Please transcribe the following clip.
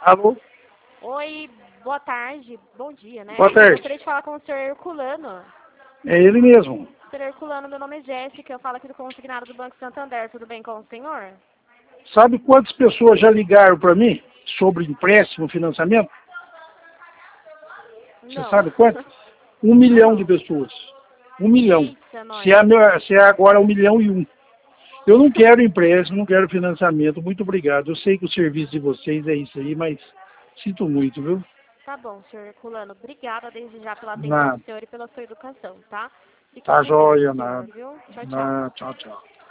Alô? Oi, boa tarde, bom dia, né? Boa tarde. Eu gostaria de falar com o senhor Herculano. É ele mesmo. Senhor Herculano, meu nome é Jéssica, eu falo aqui do consignado do Banco Santander, tudo bem com o senhor? Sabe quantas pessoas já ligaram para mim sobre empréstimo, financiamento? Você Não. sabe quantas? 1 milhão de Não. pessoas. 1 milhão. Eita, nós. Se é agora 1 milhão e um. Eu não quero empréstimo, não quero financiamento. Muito obrigado. Eu sei que o serviço de vocês é isso aí, mas sinto muito, viu? Tá bom, senhor Herculano, obrigada desde já pela atenção Nada. do senhor e pela sua educação, tá? Fique Tá com Deus, joia, senhor, nada. viu? Tchau, tchau. Nada. Tchau, tchau.